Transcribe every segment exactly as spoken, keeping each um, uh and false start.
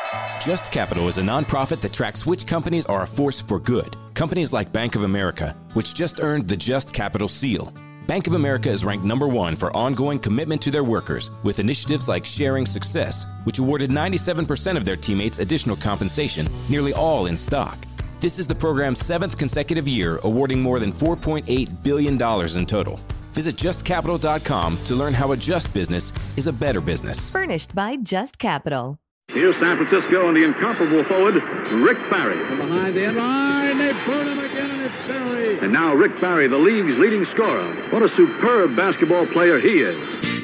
Just Capital is a nonprofit that tracks which companies are a force for good. Companies like Bank of America, which just earned the Just Capital seal. Bank of America is ranked number one for ongoing commitment to their workers with initiatives like Sharing Success, which awarded ninety-seven percent of their teammates additional compensation, nearly all in stock. This is the program's seventh consecutive year, awarding more than four point eight billion dollars in total. Visit just capital dot com to learn how a just business is a better business. Furnished by Just Capital. Here's San Francisco and the incomparable forward, Rick Barry. From behind the end line, they burn him again, and it's Barry. And now Rick Barry, the league's leading scorer. What a superb basketball player he is.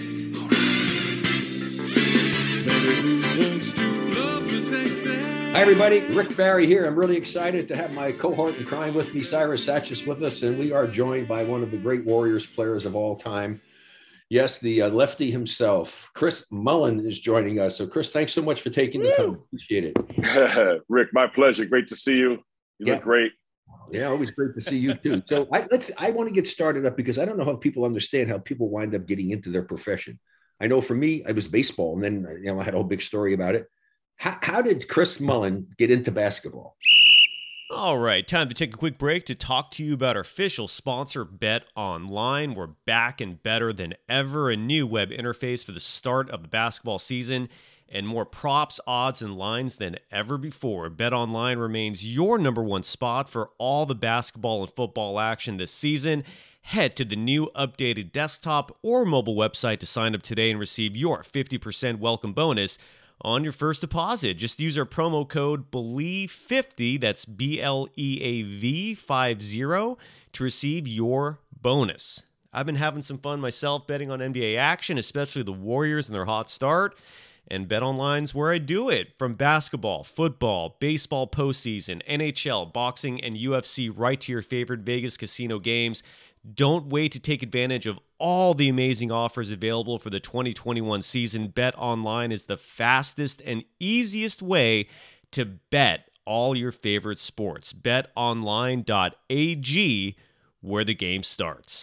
Hi, everybody. Rick Barry here. I'm really excited to have my cohort in crime with me, Cyrus Satchis, with us, and we are joined by one of the great Warriors players of all time. Yes, the uh, lefty himself, Chris Mullin, is joining us. So, Chris, thanks so much for taking the time. Appreciate it. Rick, my pleasure. Great to see you. You yeah. look great. Yeah, always great to see you too. So, I, let's. I want to get started up because I don't know how people understand how people wind up getting into their profession. I know for me, it was baseball, and then you know I had a whole big story about it. How, how did Chris Mullin get into basketball? All right, time to take a quick break to talk to you about our official sponsor, Bet Online. We're back and better than ever. A new web interface for the start of the basketball season and more props, odds, and lines than ever before. Bet Online remains your number one spot for all the basketball and football action this season. Head to the new updated desktop or mobile website to sign up today and receive your fifty percent welcome bonus on your first deposit. Just use our promo code B L E A V E fifty, that's B L E A V fifty, to receive your bonus. I've been having some fun myself betting on N B A action, especially the Warriors and their hot start, and BetOnline's where I do it. From basketball, football, baseball postseason, N H L, boxing, and U F C, right to your favorite Vegas casino games. Don't wait to take advantage of all the amazing offers available for the twenty twenty-one season. BetOnline is the fastest and easiest way to bet all your favorite sports. bet online dot a g, where the game starts.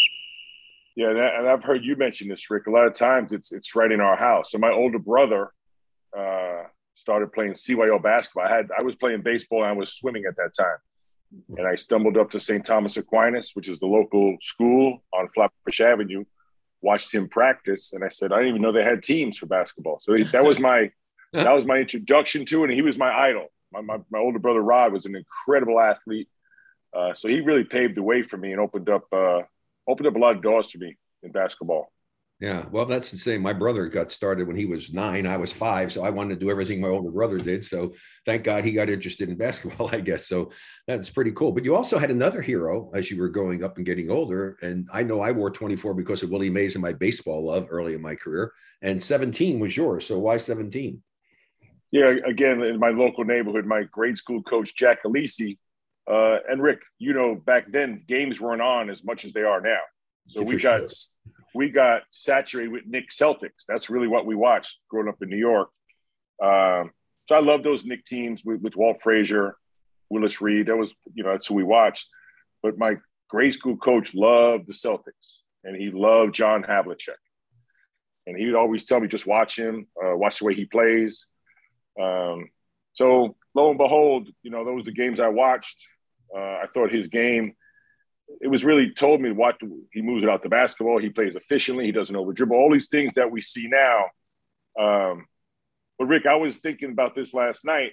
Yeah, and I've heard you mention this, Rick. A lot of times it's it's right in our house. So my older brother uh, started playing C Y O basketball. I had I was playing baseball and I was swimming at that time. And I stumbled up to Saint Thomas Aquinas, which is the local school on Flatbush Avenue, watched him practice, and I said, I didn't even know they had teams for basketball. So that was my that was my introduction to it, and he was my idol. My my, my older brother, Rod, was an incredible athlete. Uh, so he really paved the way for me and opened up uh, opened up a lot of doors for me in basketball. Yeah, well, that's the same. My brother got started when he was nine. I was five, so I wanted to do everything my older brother did. So thank God he got interested in basketball, I guess. So that's pretty cool. But you also had another hero as you were growing up and getting older. And I know I wore twenty-four because of Willie Mays and my baseball love early in my career. And seventeen was yours. So why seventeen? Yeah, again, in my local neighborhood, my grade school coach, Jack Alisi, uh, and Rick, you know, back then games weren't on as much as they are now. So we got sure. we got saturated with Knicks Celtics. That's really what we watched growing up in New York. Um, so I love those Knicks teams with, with Walt Frazier, Willis Reed. That was, you know, that's who we watched. But my grade school coach loved the Celtics, and he loved John Havlicek. And he would always tell me, just watch him, uh, watch the way he plays. Um, so lo and behold, you know, those were the games I watched. Uh, I thought his game, it was really told me what he moves it out the basketball. He plays efficiently. He doesn't over dribble. All these things that we see now. Um, but Rick, I was thinking about this last night,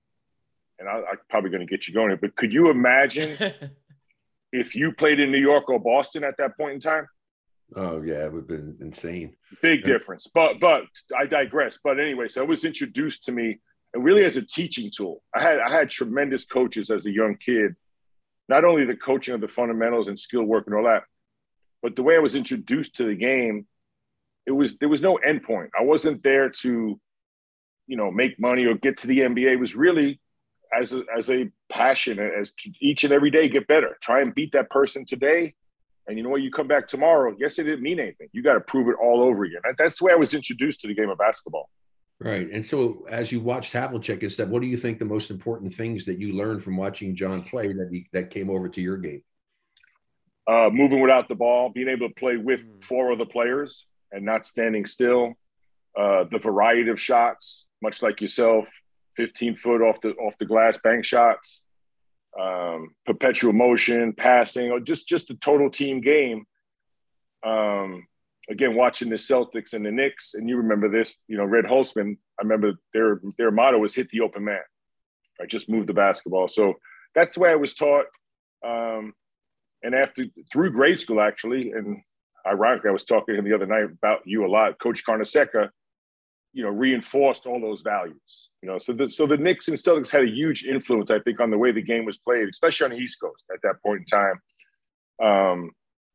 and I, I'm probably going to get you going here. But could you imagine if you played in New York or Boston at that point in time? Oh yeah, it would have been insane. Big difference. But but I digress. But anyway, so it was introduced to me, and really as a teaching tool. I had I had tremendous coaches as a young kid. Not only the coaching of the fundamentals and skill work and all that, but the way I was introduced to the game, it was there was no end point. I wasn't there to, you know, make money or get to the N B A. It was really as a, as a passion, as to each and every day get better. Try and beat that person today, and you know what? You come back tomorrow. Yes, it didn't mean anything. You got to prove it all over again. That's the way I was introduced to the game of basketball. Right. And so as you watched Havlicek and stuff, what do you think the most important things that you learned from watching John play that he, that came over to your game? Uh, moving without the ball, being able to play with four other players and not standing still. Uh, the variety of shots, much like yourself, fifteen foot off the off the glass bank shots, um, perpetual motion, passing, or just just a total team game. Um, again, watching the Celtics and the Knicks, and you remember this, you know, Red Holzman. I remember their their motto was "hit the open man," right? Just move the basketball. So that's the way I was taught. Um, and after through grade school, actually, and ironically, I was talking to him the other night about you a lot. Coach Carnesecca, you know, reinforced all those values. You know, so the so the Knicks and Celtics had a huge influence, I think, on the way the game was played, especially on the East Coast at that point in time. Um,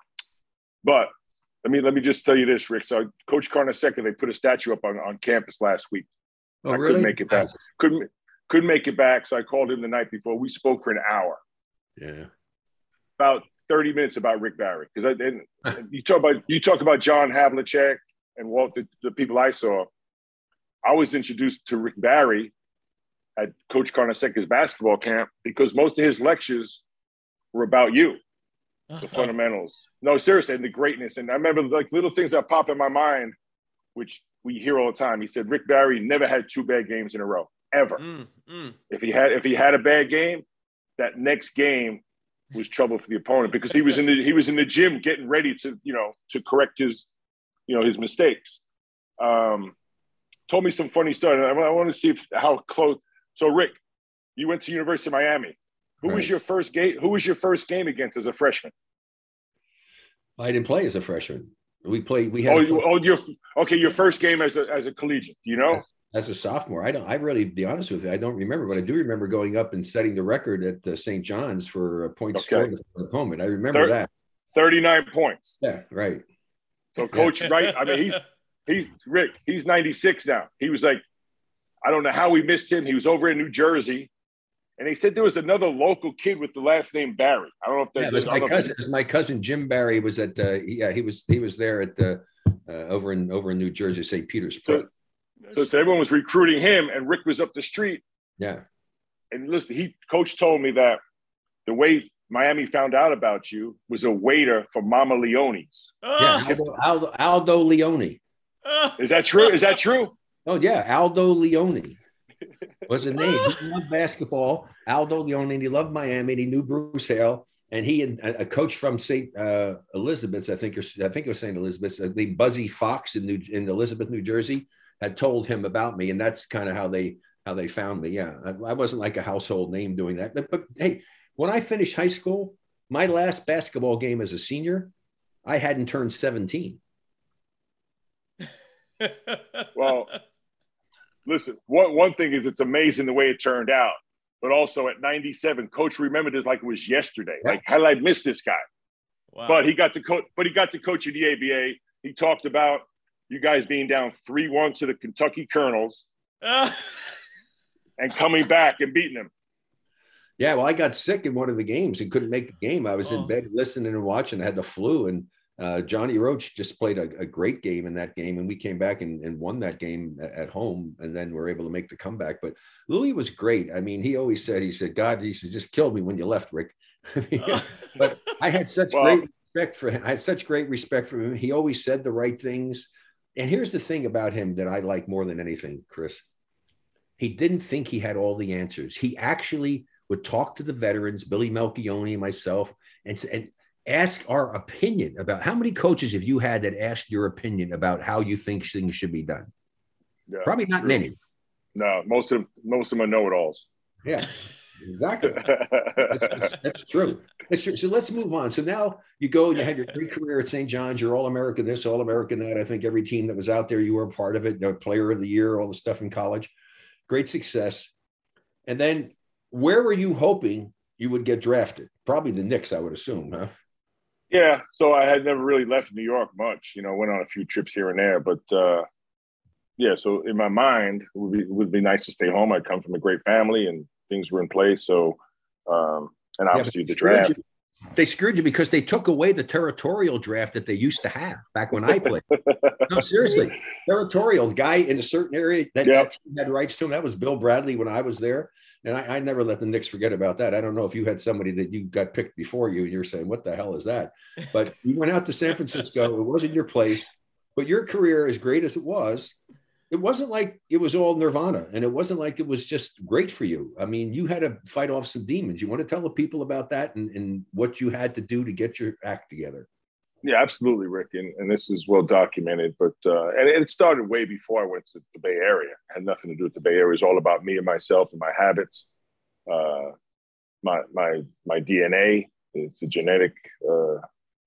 but let me let me just tell you this, Rick. So Coach Carnesecca, they put a statue up on, on campus last week. Oh, I really? couldn't make it back. Couldn't couldn't make it back. So I called him the night before. We spoke for an hour. Yeah. About thirty minutes about Rick Barry. Because I didn't you talk about you talk about John Havlicek and Walt, the, the people I saw. I was introduced to Rick Barry at Coach Carnesecca's basketball camp because most of his lectures were about you, the fundamentals. No, seriously, and the greatness. And I remember like little things that pop in my mind, which we hear all the time. He said Rick Barry never had two bad games in a row, ever. Mm, mm. If he had if he had a bad game, that next game was trouble for the opponent because he was in the he was in the gym getting ready to, you know, to correct his, you know, his mistakes. Um, told me some funny story. I, I want to see if, how close. So, Rick, you went to University of Miami. Who right. was your first game? Who was your first game against as a freshman? I didn't play as a freshman. We played. We had. Oh, you, oh, your okay. Your first game as a as a collegiate. You know, as, as a sophomore, I don't. I really, to be honest with you, I don't remember, but I do remember going up and setting the record at uh, Saint John's for a point okay. scored for the opponent. I remember Thir- that. Thirty-nine points. Yeah, right. So, Coach, right? I mean, he's. He's Rick. He's ninety-six now. He was like, I don't know how we missed him. He was over in New Jersey, and they said there was another local kid with the last name Barry. I don't know if that. Yeah, it was my cousin. It was my cousin Jim Barry was at. Uh, yeah, he was he was there at the uh, over in over in New Jersey, Saint Peter's. So, so, so everyone was recruiting him, and Rick was up the street. Yeah. And listen, he coach told me that the way Miami found out about you was a waiter for Mama Leone's. Yeah, Aldo, Aldo, Aldo Leone. Is that true? Is that true? Oh, yeah. Aldo Leone was a name. He loved basketball. Aldo Leone. And he loved Miami. And he knew Bruce Hale. And he and a coach from Saint Uh, Elizabeth's, I think, or I think it was Saint Elizabeth's, uh, the Buzzy Fox in New in Elizabeth, New Jersey, had told him about me, and that's kind of how they how they found me. Yeah, I, I wasn't like a household name doing that. But, but hey, when I finished high school, my last basketball game as a senior, I hadn't turned seventeen. Well, listen, one, one thing is it's amazing the way it turned out, but also at ninety-seven, Coach remembered it like it was yesterday. Yeah. Like, how did I miss this guy? Wow. But he got to coach, but he got to coach in the A B A. He talked about you guys being down three one to the Kentucky Colonels and coming back and beating them. Yeah, well, I got sick in one of the games and couldn't make the game. I was oh. in bed listening and watching. I had the flu, and Uh, Johnny Roach just played a, a great game in that game, and we came back and, and won that game at, at home, and then were able to make the comeback. But Louis was great. I mean, he always said, he said, God, he said, just killed me when you left, Rick. But I had such well, great respect for him. I had such great respect for him. He always said the right things. And here's the thing about him that I like more than anything, Chris. He didn't think he had all the answers. He actually would talk to the veterans, Billy Melchione and myself, and, and ask our opinion about how many coaches have you had that asked your opinion about how you think things should be done? Yeah, Probably not true. many. No, most of them, most of them are know-it-alls. Yeah, exactly. that's, that's, that's true. That's true. So let's move on. So now you go and you have your great career at Saint John's. You're All-American this, All-American that. I think every team that was out there, you were a part of it. The Player of the Year, all the stuff in college. Great success. And then where were you hoping you would get drafted? Probably the Knicks, I would assume, huh? Yeah, so I had never really left New York much, you know, went on a few trips here and there. But, uh, yeah, so in my mind, it would, be, it would be nice to stay home. I come from a great family and things were in place. So, um, and obviously yeah, the draft. You, they screwed you because they took away the territorial draft that they used to have back when I played. No, seriously. Territorial guy in a certain area that, yep. that team had rights to him. That was Bill Bradley when I was there. And I, I never let the Knicks forget about that. I don't know if you had somebody that you got picked before you and you're saying, what the hell is that? But you went out to San Francisco. It wasn't your place. But your career, as great as it was, it wasn't like it was all nirvana, and it wasn't like it was just great for you. I mean, you had to fight off some demons. You want to tell the people about that and, and what you had to do to get your act together? Yeah, absolutely, Rick. And, and this is well documented, but uh, and it started way before I went to the Bay Area. It had nothing to do with the Bay Area. It was all about me and myself and my habits, uh, my my my D N A. It's a genetic uh,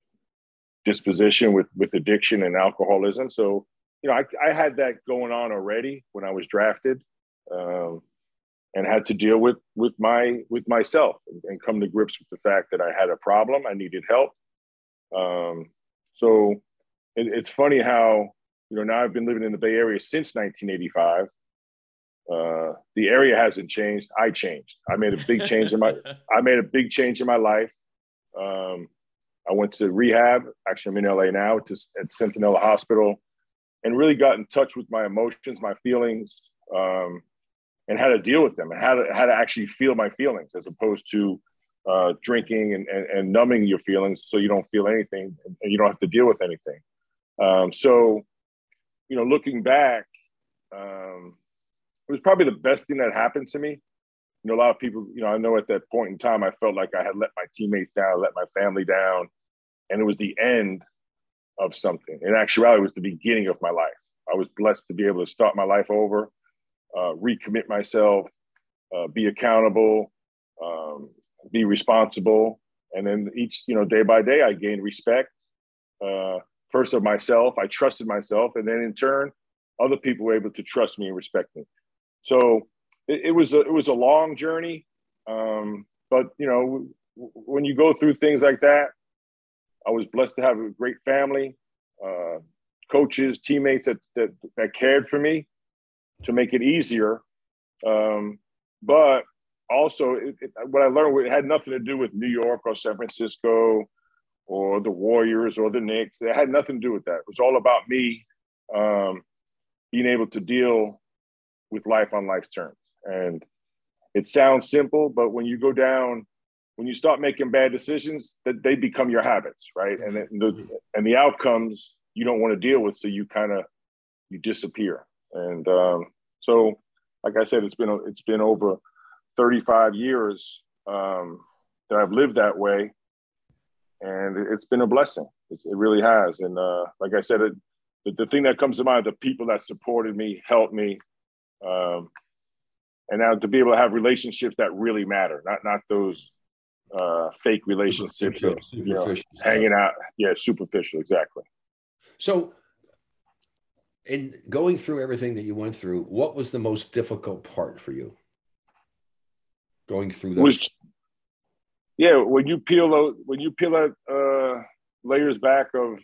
disposition with with addiction and alcoholism. So, you know, I, I had that going on already when I was drafted, um, and had to deal with with my with myself and, and come to grips with the fact that I had a problem. I needed help. Um, so it, it's funny how, you know, now I've been living in the Bay Area since nineteen eighty-five. Uh, the area hasn't changed. I changed. I made a big change in my, I made a big change in my life. Um, I went to rehab. Actually, I'm in L A now to, at Centinela Hospital, and really got in touch with my emotions, my feelings, um, and how to deal with them, and how to, how to actually feel my feelings, as opposed to uh, drinking and, and, and numbing your feelings so you don't feel anything and you don't have to deal with anything. Um, so, you know, looking back, um, it was probably the best thing that happened to me. You know, a lot of people, you know, I know at that point in time, I felt like I had let my teammates down, let my family down, and it was the end of something. In actuality, it was the beginning of my life. I was blessed to be able to start my life over, uh, recommit myself, uh, be accountable, um, be responsible. And then each, you know, day by day, I gained respect, uh, first of myself. I trusted myself. And then in turn, other people were able to trust me and respect me. So it, it was a, it was a long journey. Um, but, you know, w- when you go through things like that, I was blessed to have a great family, uh, coaches, teammates that, that, that cared for me to make it easier. Um, but also, it, it, what I learned, it had nothing to do with New York or San Francisco or the Warriors or the Knicks. It had nothing to do with that. It was all about me um, being able to deal with life on life's terms. And it sounds simple, but when you go down, when you start making bad decisions, that they become your habits, right? And the and the outcomes you don't want to deal with, so you kind of you disappear. And um, so, like I said, it's been it's been over thirty-five years um, that I've lived that way, and it's been a blessing. It's, it really has. And uh, like I said, it, the, the thing that comes to mind, the people that supported me, helped me, um, and now to be able to have relationships that really matter, not not those uh, fake relationships of, you know, hanging out. Yeah, superficial, exactly. So, in going through everything that you went through, what was the most difficult part for you? Going through those? Was, yeah, when you peel out, when you peel out uh, layers back of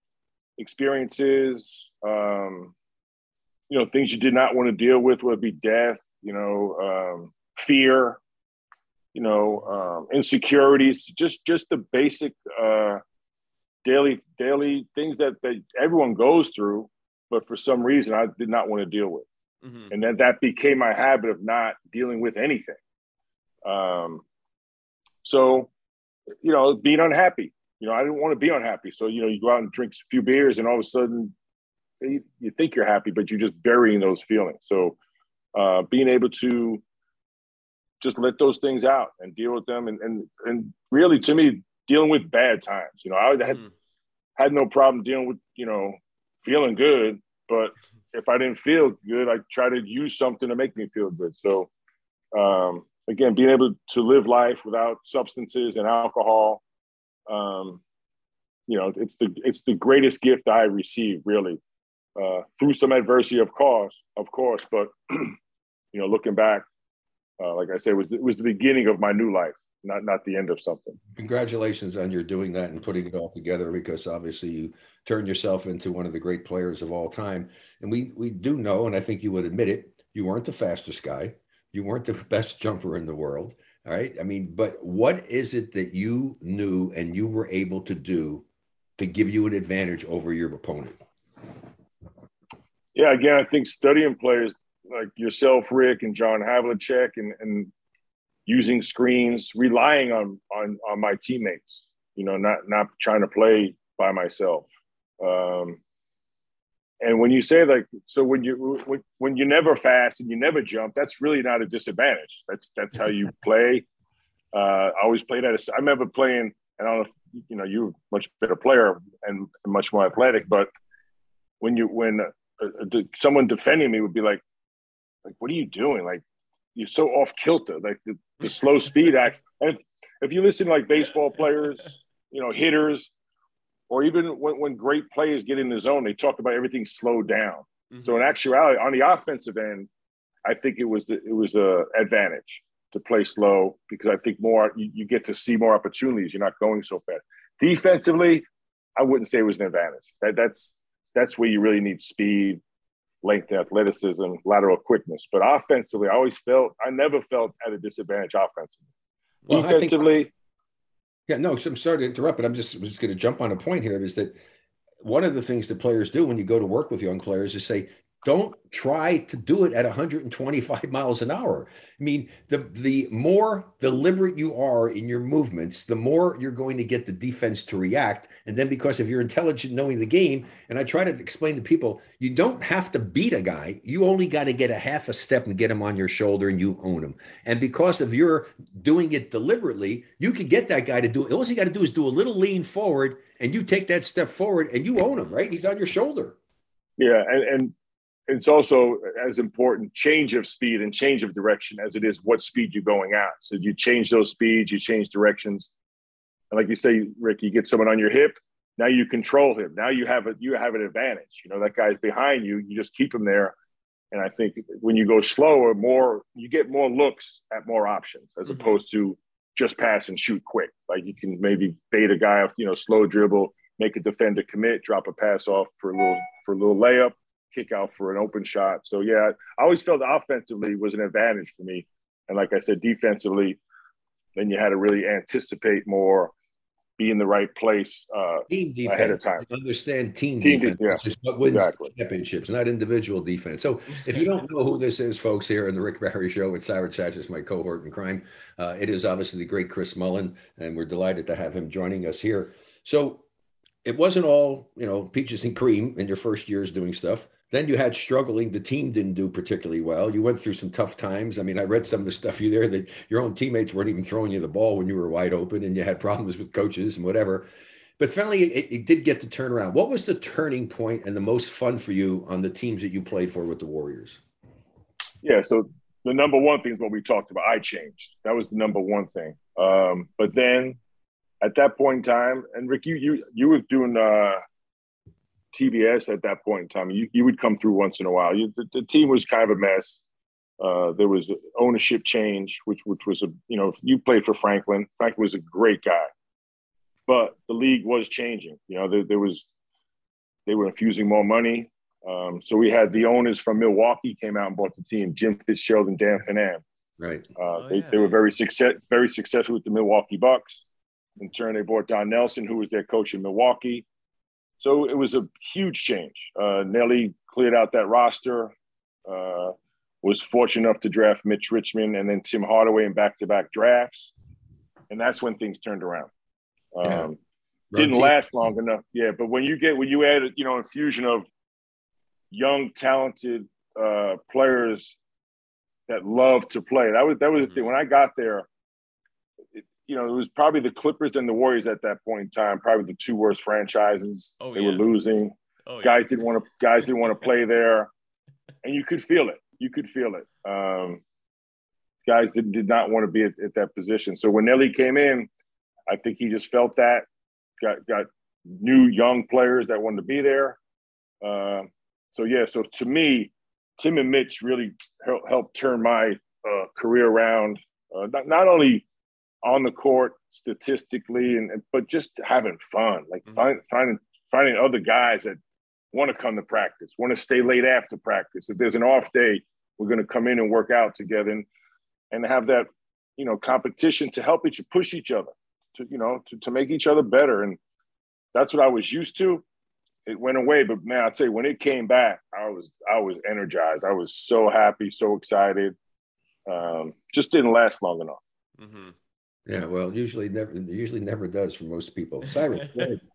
experiences, um, you know, things you did not want to deal with, whether it be death, you know, um, fear, you know, um, insecurities, just just the basic uh, daily daily things that, that everyone goes through, but for some reason I did not want to deal with. Mm-hmm. And then that became my habit of not dealing with anything. Um, so, you know, being unhappy, you know, I didn't want to be unhappy. So, you know, you go out and drink a few beers and all of a sudden you, you think you're happy, but you're just burying those feelings. So uh, being able to just let those things out and deal with them. And, and, and really, to me, dealing with bad times, you know, I had, mm. had no problem dealing with, you know, feeling good, but if I didn't feel good, I try to use something to make me feel good. So, um, again, being able to live life without substances and alcohol, um, you know, it's the it's the greatest gift I received, really, uh, through some adversity, of course, of course. But you know, looking back, uh, like I said, it was it was the beginning of my new life, not not the end of something. Congratulations on your doing that and putting it all together, because obviously you turned yourself into one of the great players of all time. And we we do know, and I think you would admit it, you weren't the fastest guy. You weren't the best jumper in the world. All right. I mean, but what is it that you knew and you were able to do to give you an advantage over your opponent? Yeah, again, I think studying players like yourself, Rick, and John Havlicek, and, and using screens, relying on, on on my teammates, you know, not not trying to play by myself. Um, And when you say like, so when you when, when you're never fast and you never jump, that's really not a disadvantage. That's that's how you play. Uh, I always played at a, I remember playing, and I don't know if, you know, you're a much better player and much more athletic, but when you, when uh, uh, someone defending me would be like, like, what are you doing? Like, you're so off kilter, like the, the slow speed act. And if, if you listen to like baseball players, you know, hitters, or even when, when great players get in the zone, they talk about everything slowed down. Mm-hmm. So in actuality, on the offensive end, I think it was the, it was a advantage to play slow, because I think more you, you get to see more opportunities. You're not going so fast. Defensively, I wouldn't say it was an advantage. That, that's that's where you really need speed, length, athleticism, lateral quickness. But offensively, I always felt I never felt at a disadvantage offensively. Well, defensively. I think, yeah, no, so I'm sorry to interrupt, but I'm just I'm just going to jump on a point here. Is that one of the things that players do when you go to work with young players is say, don't try to do it at one hundred twenty-five miles an hour. I mean, the the more deliberate you are in your movements, the more you're going to get the defense to react. And then because if you're intelligent knowing the game, and I try to explain to people, you don't have to beat a guy. You only got to get a half a step and get him on your shoulder and you own him. And because of your doing it deliberately, you can get that guy to do it. All you got to do is do a little lean forward and you take that step forward and you own him, right? He's on your shoulder. Yeah, and, and it's also as important change of speed and change of direction as it is what speed you're going at. So you change those speeds, you change directions. And like you say, Rick, you get someone on your hip, now you control him. Now you have a, you have an advantage. You know, that guy's behind you, you just keep him there. And I think when you go slower, more, you get more looks at more options as mm-hmm. opposed to just pass and shoot quick. Like you can maybe bait a guy off, you know, slow dribble, make a defender commit, drop a pass off for a little, for a little layup, kick out for an open shot. So yeah, I always felt offensively was an advantage for me. And like I said, defensively, then you had to really anticipate more, be in the right place uh, team defense, ahead of time. Understand team, team defense, de- yeah. which is what wins exactly. championships, not individual defense. So if you don't know who this is, folks, here in the Rick Barry Show with Cyrus Chachis, my cohort in crime, uh, it is obviously the great Chris Mullin, and we're delighted to have him joining us here. So it wasn't all, you know, peaches and cream in your first years doing stuff. Then you had struggling. The team didn't do particularly well. You went through some tough times. I mean, I read some of the stuff you there that your own teammates weren't even throwing you the ball when you were wide open, and you had problems with coaches and whatever. But finally, it, it did get to turn around. What was the turning point and the most fun for you on the teams that you played for with the Warriors? Yeah, so the number one thing is what we talked about. I changed. That was the number one thing. Um, but then at that point in time, and Rick, you you you were doing uh, T B S at that point in time. You you would come through once in a while. You, the, the team was kind of a mess. Uh, there was ownership change, which which was a you know you played for Franklin. Franklin was a great guy, but the league was changing. You know there, there was they were infusing more money. Um, so we had the owners from Milwaukee came out and bought the team, Jim Fitzgerald and Dan Finan. Right. Uh, oh, they, yeah. they were very success very successful with the Milwaukee Bucks. In turn, they bought Don Nelson, who was their coach in Milwaukee. So it was a huge change. Uh, Nelly cleared out that roster, uh, was fortunate enough to draft Mitch Richmond and then Tim Hardaway in back-to-back drafts. And that's when things turned around. Um, yeah. Didn't last long enough. Yeah, but when you get, when you add, you know, infusion of young, talented uh, players that love to play, that was, that was the thing. When I got there, it, you know, it was probably the Clippers and the Warriors at that point in time, probably the two worst franchises. Oh, they yeah. were losing. Oh, guys yeah. didn't want to. Guys didn't want to play there, and you could feel it. You could feel it. Um, guys did did not want to be at, at that position. So when Nelly came in, I think he just felt that. Got got new young players that wanted to be there. Uh, so yeah. So to me, Tim and Mitch really helped, helped turn my uh, career around. Uh, not not only on the court statistically, and but just having fun, like mm-hmm. find, finding finding other guys that want to come to practice, want to stay late after practice. If there's an off day, we're going to come in and work out together, and and have that, you know, competition to help each push each other, to you know, to, to make each other better. And that's what I was used to. It went away, but man, I'll tell you, when it came back, I was I was energized. I was so happy, so excited. Um, just didn't last long enough. Mm-hmm. Yeah, well, usually never, usually never does for most people. Cyrus,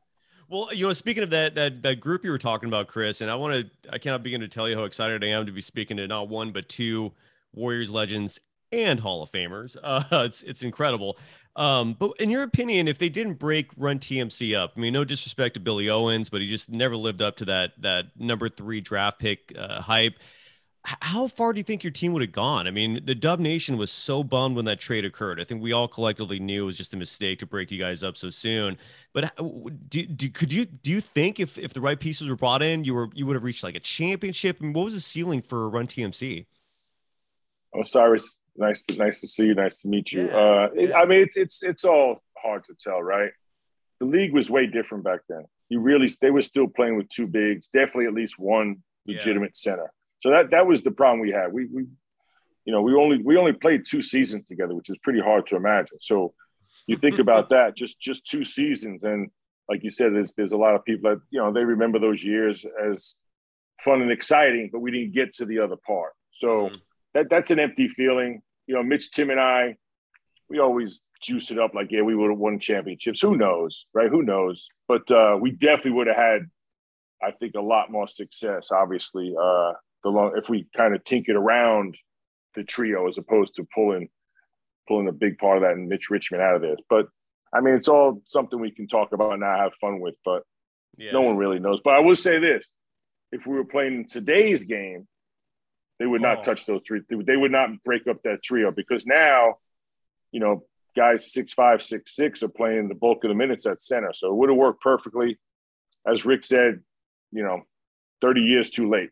Well, you know, speaking of that that that group you were talking about, Chris, and I want to I cannot begin to tell you how excited I am to be speaking to not one but two Warriors legends and Hall of Famers. Uh, it's it's incredible. Um, but in your opinion, if they didn't break Run T M C up, I mean, no disrespect to Billy Owens, but he just never lived up to that that number three draft pick uh, hype. How far do you think your team would have gone? I mean, the Dub Nation was so bummed when that trade occurred. I think we all collectively knew it was just a mistake to break you guys up so soon. But do, do, could you do you think if, if the right pieces were brought in, you were you would have reached like a championship? I mean, what was the ceiling for Run T M C? Oh, Cyrus, nice to nice to see you. Nice to meet you. Yeah, uh, yeah. It, I mean, it's it's it's all hard to tell, right? The league was way different back then. You really they were still playing with two bigs, definitely at least one legitimate yeah. center. So that that was the problem we had. We we, you know, we only we only played two seasons together, which is pretty hard to imagine. So you think about that, just just two seasons, and like you said, there's there's a lot of people that you know they remember those years as fun and exciting, but we didn't get to the other part. So mm-hmm. that that's an empty feeling. You know, Mitch, Tim, and I, we always juice it up like, yeah, we would have won championships. Who knows, right? Who knows? But uh, we definitely would have had, I think, a lot more success. Obviously. Uh, The long, if we kind of tinkered around the trio as opposed to pulling pulling a big part of that and Mitch Richmond out of this. But, I mean, it's all something we can talk about now, have fun with, but yeah. no one really knows. But I will say this. If we were playing today's game, they would not oh. touch those three. They would not break up that trio because now, you know, guys six five, six six are playing the bulk of the minutes at center. So it would have worked perfectly. As Rick said, you know, thirty years too late.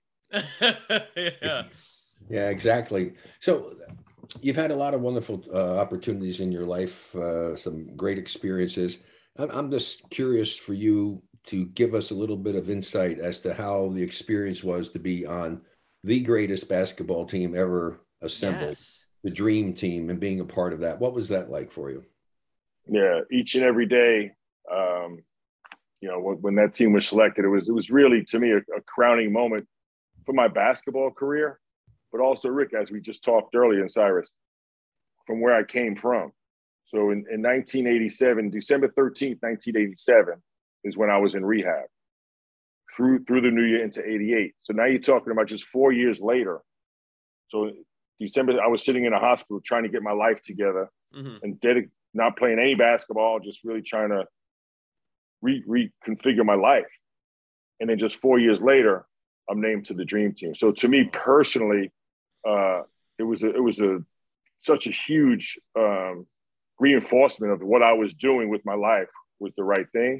yeah. Yeah, exactly. So you've had a lot of wonderful uh, opportunities in your life, uh, some great experiences. I'm, I'm just curious for you to give us a little bit of insight as to how the experience was to be on the greatest basketball team ever assembled, yes. the dream team, and being a part of that. What was that like for you? Yeah, each and every day, um, you know, when, when that team was selected, it was it was really, to me, a, a crowning moment for my basketball career, but also, Rick, as we just talked earlier, and Cyrus, from where I came from. So in, in nineteen eighty-seven, December thirteenth, nineteen eighty-seven is when I was in rehab through through the new year into eighty-eight. So now you're talking about just four years later. So December, I was sitting in a hospital trying to get my life together mm-hmm. and dedic- not playing any basketball, just really trying to re- reconfigure my life. And then just four years later, I'm named to the dream team. So to me personally, uh, it was a, it was a such a huge um, reinforcement of what I was doing with my life was the right thing.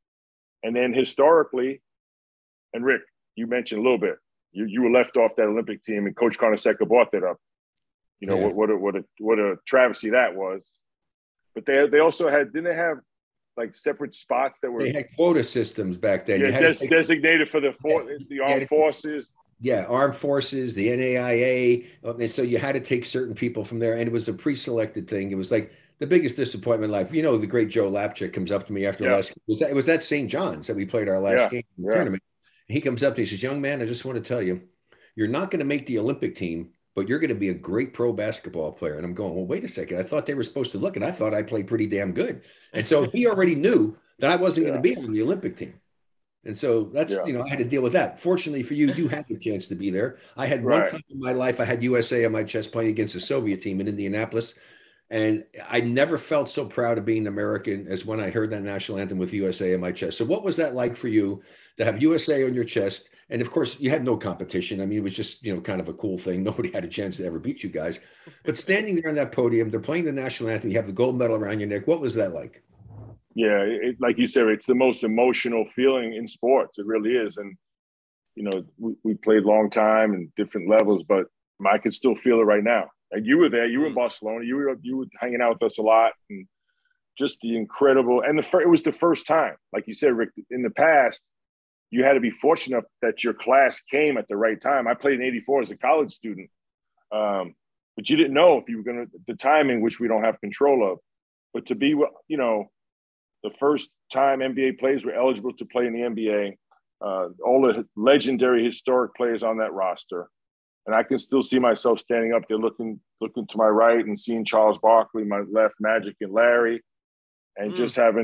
And then historically, and Rick, you mentioned a little bit, you you were left off that Olympic team, and Coach Carnesecca brought that up. You know, yeah. what what a, what a what a travesty that was. But they they also had didn't they have like separate spots that were they had quota systems back then. Yeah, des- take, designated for the for, yeah, the armed forces. Yeah, armed forces, the N A I A, and so you had to take certain people from there, and it was a pre-selected thing. It was like the biggest disappointment in life. You know, the great Joe Lapchick comes up to me after yeah. the last was that it was at Saint John's that we played our last yeah. game in the yeah. tournament. He comes up to me, he says, "Young man, I just want to tell you, you're not going to make the Olympic team, but you're going to be a great pro basketball player." And I'm going, well, wait a second. I thought they were supposed to look, and I thought I played pretty damn good. And so he already knew that I wasn't yeah. going to be on the Olympic team. And so that's, yeah. you know, I had to deal with that. Fortunately for you, you had the chance to be there. I had one right. time in my life, I had U S A on my chest playing against the Soviet team in Indianapolis. And I never felt so proud of being American as when I heard that national anthem with U S A on my chest. So what was that like for you to have U S A on your chest? And of course, you had no competition. I mean, it was just, you know, kind of a cool thing. Nobody had a chance to ever beat you guys. But standing there on that podium, they're playing the national anthem. You have the gold medal around your neck. What was that like? Yeah, it, like you said, it's the most emotional feeling in sports. It really is. And, you know, we, we played long time and different levels, but I can still feel it right now. Like you were there, you were in Barcelona, you were you were hanging out with us a lot, and just the incredible. And the fir- it was the first time, like you said, Rick. In the past, you had to be fortunate that your class came at the right time. I played in eighty-four as a college student, um, but you didn't know if you were going to the timing, which we don't have control of. But to be, you know, the first time N B A players were eligible to play in the N B A, uh, all the legendary, historic players on that roster. And I can still see myself standing up there looking looking to my right and seeing Charles Barkley, my left, Magic, and Larry, and mm. just having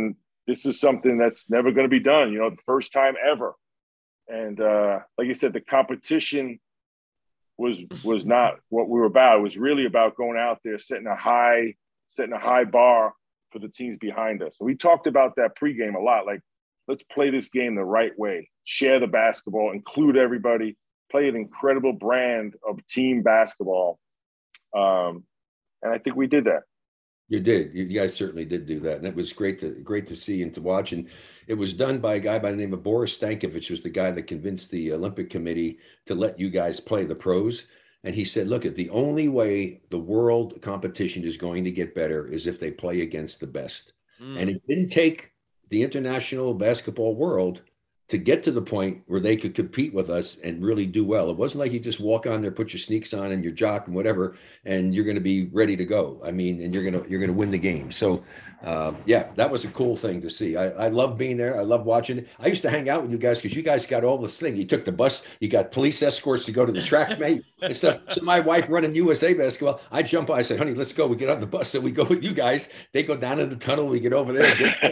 this is something that's never going to be done, you know, the first time ever. And uh, like you said, the competition was was not what we were about. It was really about going out there, setting a high, setting a high bar for the teams behind us. And we talked about that pregame a lot. Like, let's play this game the right way, share the basketball, include everybody, play an incredible brand of team basketball. Um, and I think we did that. You did. You guys certainly did do that. And it was great to great to see and to watch. And it was done by a guy by the name of Boris Stankovic, was the guy that convinced the Olympic Committee to let you guys play the pros. And he said, look, at the only way the world competition is going to get better is if they play against the best. Mm. And it didn't take the international basketball world to get to the point where they could compete with us and really do well. It wasn't like you just walk on there, put your sneaks on and your jock and whatever, and you're going to be ready to go. I mean, and you're going to, you're going to win the game. So uh, yeah, that was a cool thing to see. I, I love being there. I love watching it. I used to hang out with you guys because you guys got all this thing. You took the bus, you got police escorts to go to the track mate and stuff. So my wife running U S A basketball, I jump on, I said, honey, let's go. We get on the bus. So we go with you guys. They go down in the tunnel. We get over there.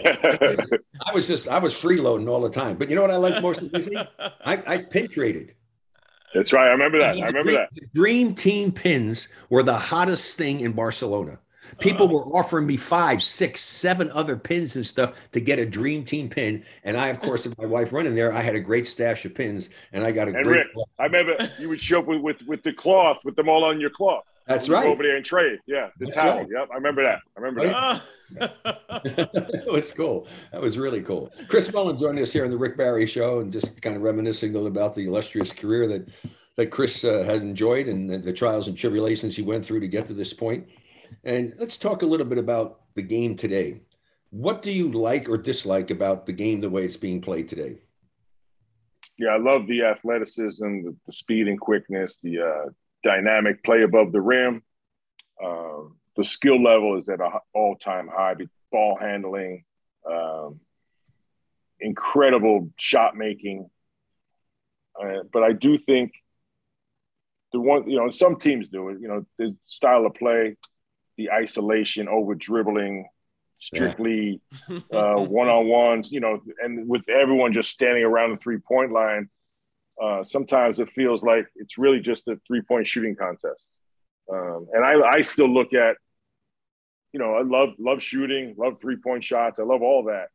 I was just, I was freeloading all the time. But you know what I like most of the thing? I, I pin traded. That's right. I remember that. I remember that. The Dream Team pins were the hottest thing in Barcelona. People were offering me five, six, seven other pins and stuff to get a Dream Team pin. And I, of course, with my wife running there, I had a great stash of pins, and I got a and great. Rick, I remember you would show up with, with, with the cloth, with them all on your cloth. That's right. Go over there and trade. Yeah, the That's towel. right. Yep, I remember that. I remember that. It was cool. That was really cool. Chris Mullin joining us here on the Rick Barry Show, and just kind of reminiscing a little about the illustrious career that that Chris uh, had enjoyed and the, the trials and tribulations he went through to get to this point. And let's talk a little bit about the game today. What do you like or dislike about the game the way it's being played today? Yeah, I love the athleticism, the, the speed and quickness, the uh, dynamic play above the rim. Um, the skill level is at an all-time high. Ball handling, um, incredible shot making. Uh, but I do think the one, you know, some teams do it. You know, the style of play, the isolation, over dribbling, strictly uh, one-on-ones, you know, and with everyone just standing around the three-point line, uh, sometimes it feels like it's really just a three-point shooting contest. Um, and I, I still look at, you know, I love love shooting, love three-point shots. I love all that.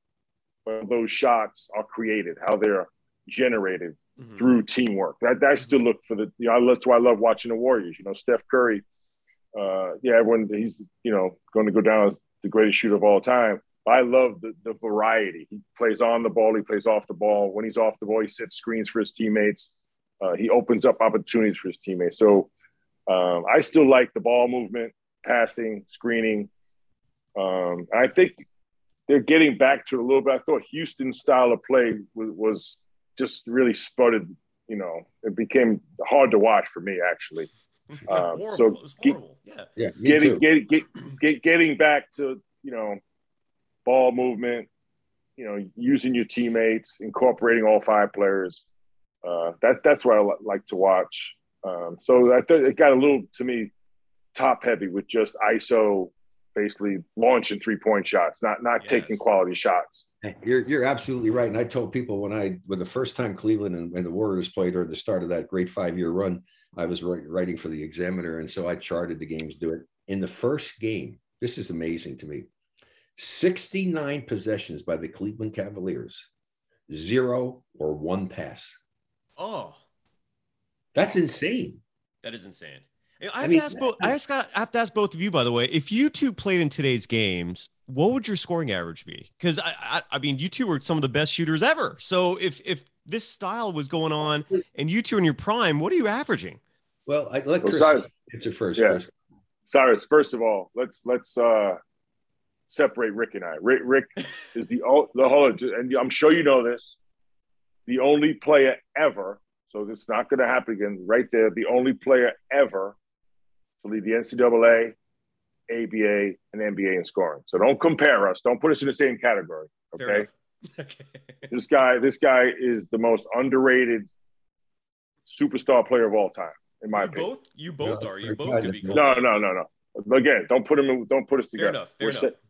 But those shots are created, how they're generated mm-hmm. through teamwork. That, that I still look for the, you know, that's why I love watching the Warriors. You know, Steph Curry, uh, yeah, everyone, he's, you know, going to go down as the greatest shooter of all time. I love the, the variety. He plays on the ball. He plays off the ball. When he's off the ball, he sets screens for his teammates. Uh, he opens up opportunities for his teammates. So um, I still like the ball movement, passing, screening. Um, and I think they're getting back to it a little bit. I thought Houston's style of play was, was just really sputtered. You know, it became hard to watch for me, actually. Um, so get, yeah. Yeah, getting, get, get, get, getting back to, you know, ball movement, you know, using your teammates, incorporating all five players. Uh, that, that's what I li- like to watch. Um, so I thought it got a little, to me, top heavy with just I S O basically launching three-point shots, not not yes. taking quality shots. You're you're absolutely right. And I told people when I, when the first time Cleveland and, and the Warriors played, or the start of that great five-year run, I was writing for the Examiner, and so I charted the games do it. In the first game, this is amazing to me, sixty-nine possessions by the Cleveland Cavaliers, zero or one pass. Oh. That's insane. That is insane. I have, I mean, to ask both, I, ask, I have to ask both of you, by the way, if you two played in today's games, what would your scoring average be? Because, I, I I mean, you two were some of the best shooters ever. So if if this style was going on and you two in your prime, what are you averaging? Well, I let Chris well, answer first. Yeah. Chris. Cyrus, first of all, let's let's uh, separate Rick and I. Rick, Rick is the the whole, and I'm sure you know this, the only player ever. So it's not going to happen again. Right there, the only player ever to lead the N C double A, A B A, and N B A in scoring. So don't compare us. Don't put us in the same category. Okay. Okay. This guy, this guy is the most underrated superstar player of all time, in my you opinion. Both, you both Yeah, are. You both kind could of be. thing. No, no, no, no. Again, don't put him. In, don't put us together. Fair enough. Fair we're enough. Se-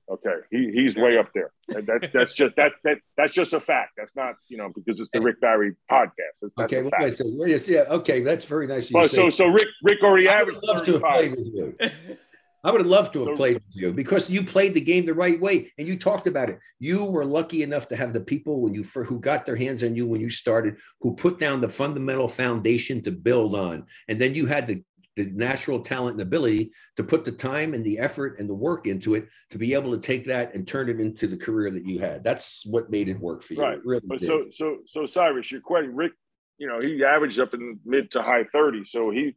Okay, he he's way up there. That, that's just that that that's just a fact. That's not, you know, because it's the Rick Barry podcast. That's, that's okay, a fact. Wait, so, wait, yeah, okay, that's very nice. Well, so so Rick Rick already I would averaged love to have played with you. I would have loved to have So- played with you because you played the game the right way, and you talked about it. You were lucky enough to have the people when you for, who got their hands on you when you started, who put down the fundamental foundation to build on, and then you had the the natural talent and ability to put the time and the effort and the work into it to be able to take that and turn it into the career that you had. That's what made it work for you. Right. It really But did. so so so Cyrus, your question, Rick, you know, he averaged up in mid to high thirties. So he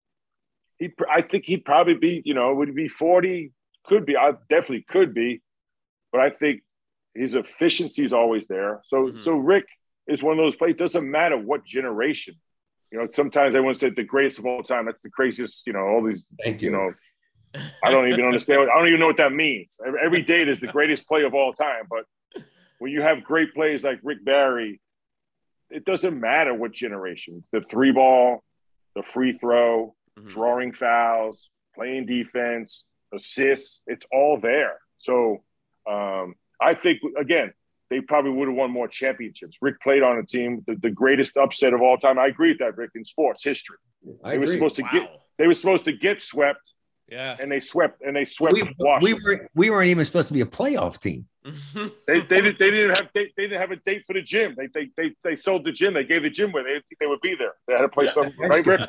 he I think he'd probably be, you know, would he be forty? Could be. I definitely could be. But I think his efficiency is always there. So Mm-hmm. so Rick is one of those players. Doesn't matter what generation. You know, sometimes everyone said the greatest of all time. That's the craziest, you know, all these, Thank you. you know, I don't even understand. I don't even know what that means. Every, every date is the greatest play of all time. But when you have great players like Rick Barry, it doesn't matter what generation. The three ball, the free throw, Mhm. drawing fouls, playing defense, assists, it's all there. So um, I think, again, they probably would have won more championships. Rick played on a team, the, the greatest upset of all time. I agree with that, Rick, in sports history. I They were agree. supposed to Wow. get they were supposed to get swept, Yeah. and they swept and they swept we, Washington. we, were, we weren't even supposed to be a playoff team. They they, did, they didn't have they, they didn't have a date for the gym. They they they, they sold the gym. They gave the gym away. They didn't think they would be there. They had to play some right, Rick?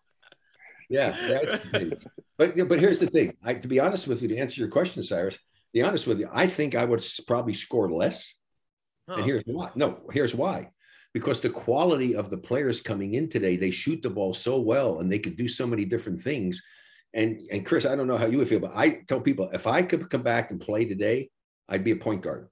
Yeah, that's the thing. but but here's the thing. I, to be honest with you, to answer your question, Cyrus, to be honest with you, I think I would s- probably score less. Huh. And here's why. No, here's why. Because the quality of the players coming in today, they shoot the ball so well and they could do so many different things. And and Chris, I don't know how you would feel, but I tell people if I could come back and play today, I'd be a point guard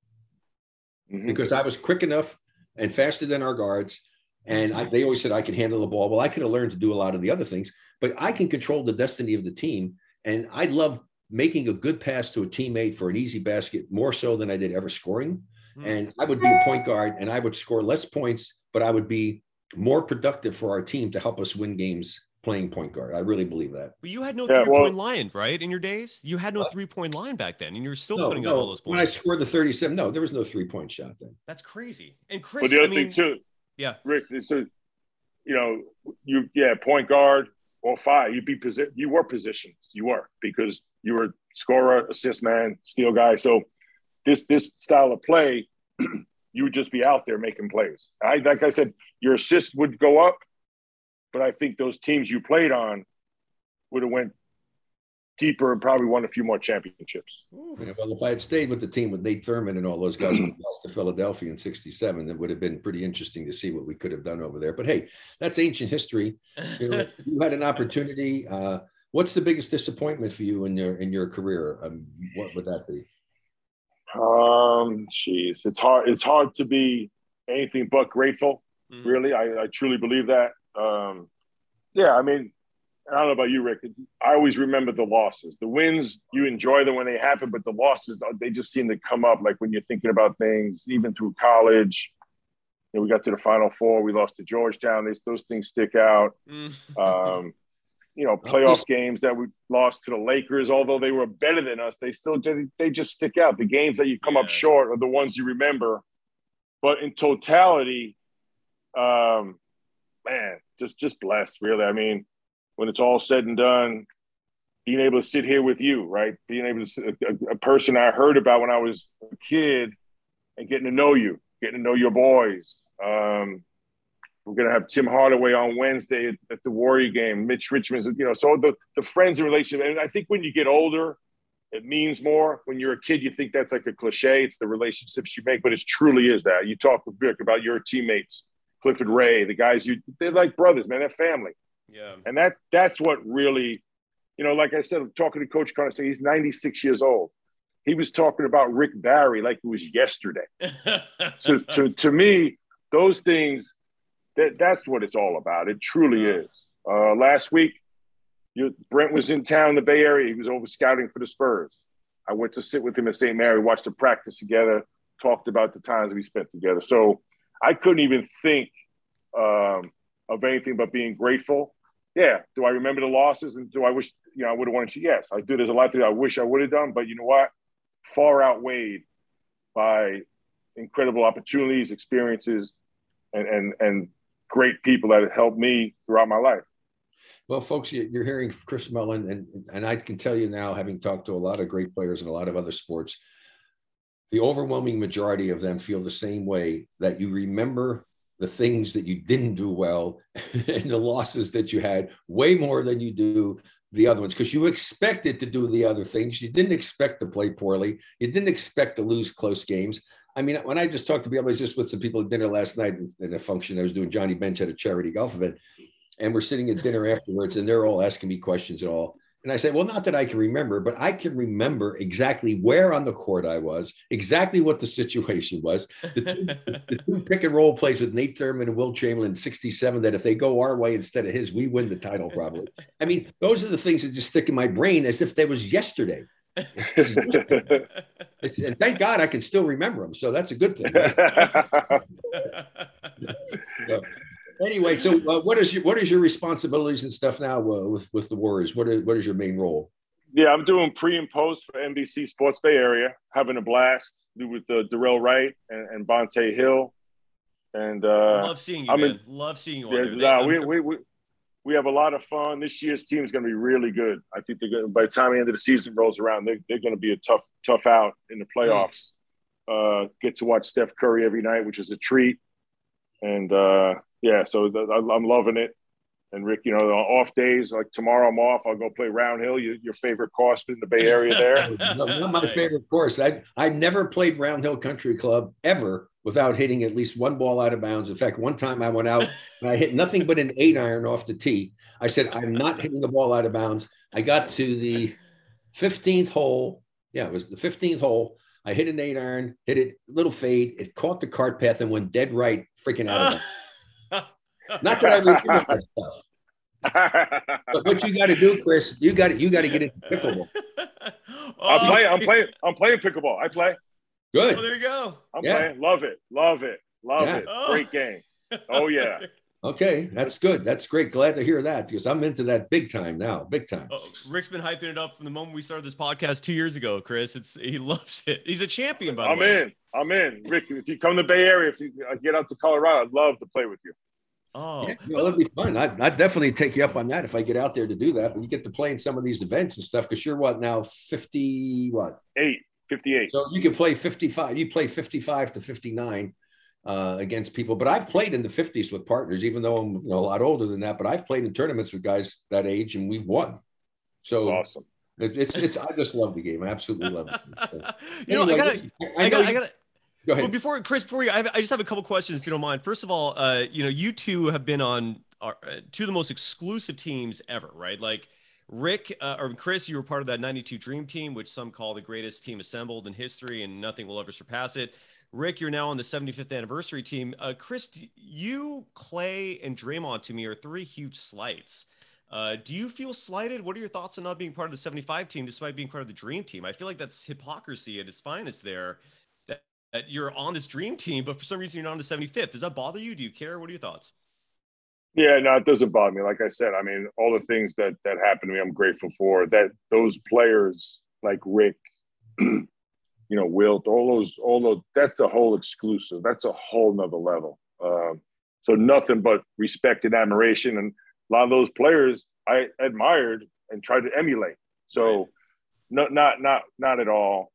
Mhm. because I was quick enough and faster than our guards. And I, they always said I could handle the ball. Well, I could have learned to do a lot of the other things, but I can control the destiny of the team. And I love making a good pass to a teammate for an easy basket more so than I did ever scoring. Hmm. And I would be a point guard and I would score less points, but I would be more productive for our team to help us win games playing point guard. I really believe that. But you had no Yeah, three-point well- line, right? In your days, you had no What? three-point line back then, and you were still No, putting up no, all those when I points. scored the thirty-seven, no, there was no three-point shot then. That's crazy. And Chris, But the other I mean, thing too, yeah, Rick, it's a, you know, you yeah, point guard or five. You be posi- You were positions. You were because you were scorer, assist man, steal guy. So this this style of play, you would just be out there making plays. I like I said, your assists would go up, but I think those teams you played on would have went deeper and probably won a few more championships. Yeah, well, if I had stayed with the team with Nate Thurman and all those guys when we lost to Philadelphia in sixty-seven, it would have been pretty interesting to see what we could have done over there. But hey, that's ancient history. You know, you had an opportunity. Uh, what's the biggest disappointment for you in your in your career? Um, what would that be? Um, geez, it's hard. It's hard to be anything but grateful. Mhm. Really, I, I truly believe that. Um, yeah, I mean, I don't know about you, Rick. I always remember the losses. The wins, you enjoy them when they happen, but the losses, they just seem to come up. Like when you're thinking about things, even through college. You know, we got to the Final Four. We lost to Georgetown. These those things stick out. Mm. Um, you know, playoff games that we lost to the Lakers, although they were better than us, they still they just stick out. The games that you come Yeah. up short are the ones you remember. But in totality, um, man, just just blessed, really. I mean, when it's all said and done, being able to sit here with you, right? Being able to sit, a, a person I heard about when I was a kid and getting to know you, getting to know your boys. Um, we're going to have Tim Hardaway on Wednesday at, at the Warrior game, Mitch Richmond, you know, so the, the friends and relationship. And I think when you get older, it means more. When you're a kid, you think that's like a cliche. It's the relationships you make, but it truly is that. You talk with Rick about your teammates, Clifford Ray, the guys you, they're like brothers, man, they're family. Yeah. And that that's what really, you know, like I said, I'm talking to Coach Carter, he's ninety-six years old. He was talking about Rick Barry like it was yesterday. So to, to me, those things, that that's what it's all about. It truly Yeah. is. Uh, last week, you, Brent was in town, the Bay Area. He was over scouting for the Spurs. I went to sit with him at Saint Mary, watched the practice together, talked about the times we spent together. So I couldn't even think um, of anything but being grateful. Yeah. Do I remember the losses and do I wish, you know, I would have wanted to? Yes, I do. There's a lot that I wish I would have done, but you know what? far outweighed by incredible opportunities, experiences, and and and great people that have helped me throughout my life. Well, folks, you're hearing Chris Mullin, and, and I can tell you now, having talked to a lot of great players in a lot of other sports, the overwhelming majority of them feel the same way, that you remember the things that you didn't do well and the losses that you had way more than you do the other ones, because you expected to do the other things. You didn't expect to play poorly. You didn't expect to lose close games. I mean, when I just talked to people, I was just with some people at dinner last night in a function I was doing, Johnny Bench at a charity golf event. And we're sitting at dinner afterwards, and they're all asking me questions and all. And I say, well, not that I can remember, but I can remember exactly where on the court I was, exactly what the situation was. The two, the two pick and roll plays with Nate Thurman and Will Chamberlain in sixty-seven, that if they go our way instead of his, we win the title probably. I mean, those are the things that just stick in my brain as if they was yesterday. And thank God I can still remember them. So that's a good thing. Right? So, anyway, so uh, what is your what is your responsibilities and stuff now uh, with with the Warriors? What is what is your main role? Yeah, I'm doing pre and post for N B C Sports Bay Area, having a blast. Do with uh, Darrell Wright and, and Bonte Hill, and uh, love seeing you, I'm man. In, love seeing you. Yeah, on nah, we, we we we have a lot of fun. This year's team is going to be really good. I think they're gonna, by the time the end of the season rolls around, they're they're going to be a tough tough out in the playoffs. Mm. Uh, get to watch Steph Curry every night, which is a treat, and. Uh, Yeah, so the, I'm loving it. And Rick, you know, on off days, like tomorrow I'm off, I'll go play Round Hill, your, your favorite course in the Bay Area there. Not my favorite course. I I never played Round Hill Country Club ever without hitting at least one ball out of bounds. In fact, one time I went out and I hit nothing but an eight iron off the tee. I said, I'm not hitting the ball out of bounds. I got to the fifteenth hole. Yeah, it was the fifteenth hole. I hit an eight iron, hit it, little fade. It caught the cart path and went dead right, freaking out of bounds. Not that I remember that stuff. But what you got to do, Chris, you got to you got to get into pickleball. Oh, I'm playing. I'm playing. I'm playing pickleball. I play. Good. Oh, there you go. I'm yeah. playing. Love it. Love it. Love yeah. it. Great game. Oh yeah. Okay, that's good. That's great. Glad to hear that, because I'm into that big time now. Big time. Oh, Rick's been hyping it up from the moment we started this podcast two years ago, Chris. It's he loves it. He's a champion, by the I'm way. in. I'm in. Rick, if you come to the Bay Area, if you get out to Colorado, I'd love to play with you. Oh, yeah, no, that'd be fun. I'd, I'd definitely take you up on that if I get out there to do that. But you get to play in some of these events and stuff, because you're what now, fifty what? Eight, fifty-eight. So you can play fifty-five. You play fifty-five to fifty-nine uh, against people. But I've played in the fifties with partners, even though I'm you know, a lot older than that. But I've played in tournaments with guys that age, and we've won. So that's awesome. It, it's it's. I just love the game. I absolutely love it. So, you anyway, know, I gotta, I, I gotta, you, I gotta. Go ahead. Well, before Chris, before you, I, have, I just have a couple questions if you don't mind. First of all, uh, you know, you two have been on our, uh, two of the most exclusive teams ever, right? Like Rick uh, or Chris, you were part of that ninety-two Dream Team, which some call the greatest team assembled in history, and nothing will ever surpass it. Rick, you're now on the seventy-fifth anniversary team. Uh, Chris, you, Clay, and Draymond to me are three huge slights. Uh, do you feel slighted? What are your thoughts on not being part of the seventy-five team despite being part of the Dream Team? I feel like that's hypocrisy at its finest there. That, that you're on this Dream Team, but for some reason you're not on the seventy-fifth. Does that bother you? Do you care? What are your thoughts? Yeah, no, it doesn't bother me. Like I said, I mean, all the things that that happened to me, I'm grateful for. That those players like Rick, you know, Wilt, all those, all those. That's a whole exclusive. That's a whole nother level. Um, so nothing but respect and admiration, and a lot of those players I admired and tried to emulate. So, right. no, not not not at all.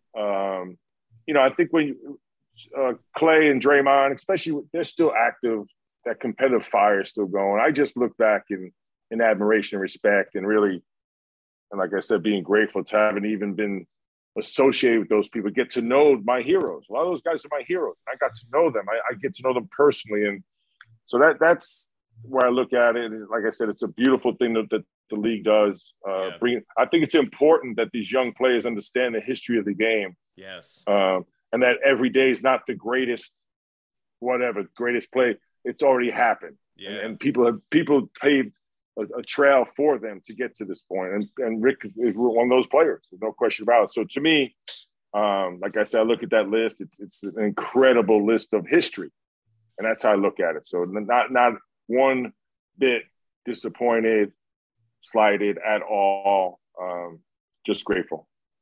Um, you know, I think when you, uh, Clay and Draymond, especially, they're still active. That competitive fire is still going. I just look back in, in admiration and respect, and really, and like I said, being grateful to having even been associated with those people, get to know my heroes. A lot of those guys are my heroes. I got to know them. I, I get to know them personally. And so that that's where I look at it. And like I said, it's a beautiful thing that, that the league does. Uh, yeah. bring. I think it's important that these young players understand the history of the game. Yes. Um, and that every day is not the greatest, whatever, greatest play. It's already happened, yeah. and, and people have people paved a, a trail for them to get to this point. And and Rick is one of those players. There's no question about it. So to me, um, like I said, I look at that list. It's it's an incredible list of history, and that's how I look at it. So not not one bit disappointed, slighted at all. Um, just grateful.